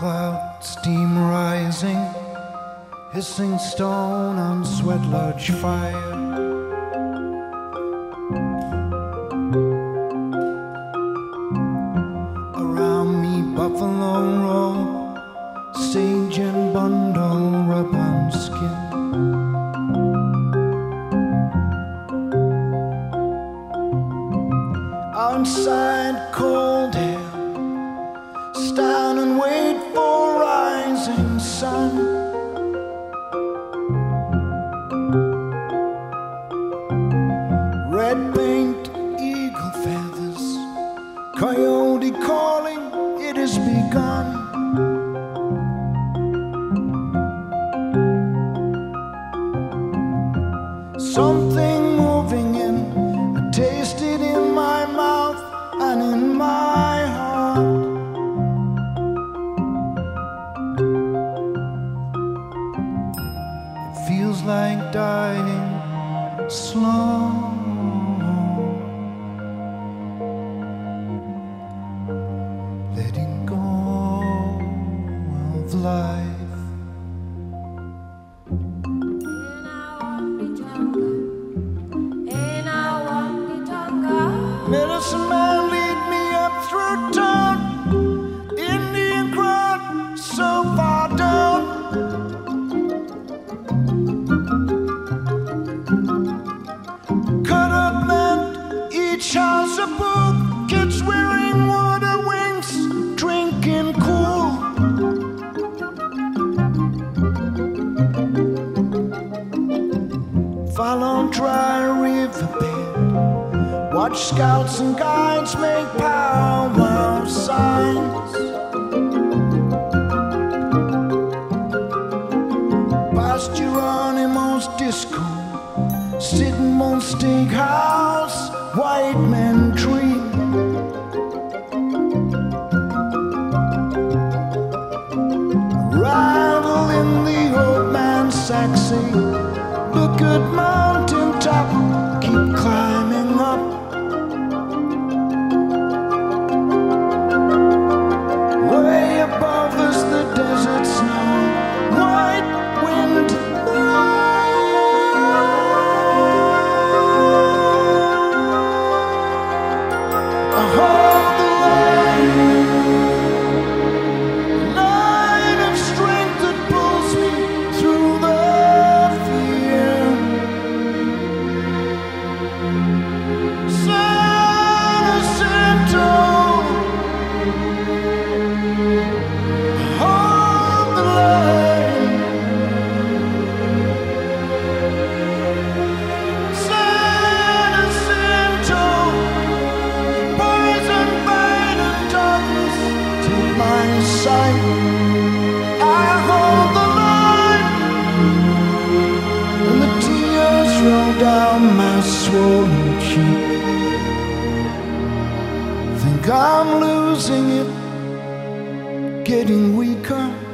cloud, steam rising, hissing stone on sweat lodge fire. Around me buffalo robe, sage and bundle rub on skin. Outside cold air, stand and wait for rising sun. Red paint, eagle feathers, coyote calling, it has begun. Something moving in, I taste it in my mouth and in my heart. It feels like dying slow, letting go of life. Medicine man lead me up through town, Indian crowd so far down. Cut up land, each house a book, kids wearing water wings, drinking cool. Follow dry riverbed, watch scouts and guides make powwow signs. Past Geronimo's disco, sitting on steakhouse, white men dream. Rattle in the old man's saxy, look at mountain top, keep climbing up. Way above us the desert snow, white wind. I hold the line of strength that pulls me through the fear. San Jacinto, hold the line. San Jacinto, poison bite and darkness to my sight. I hold the line, and the tears roll down my swollen cheek. Think I'm losing it, getting weaker.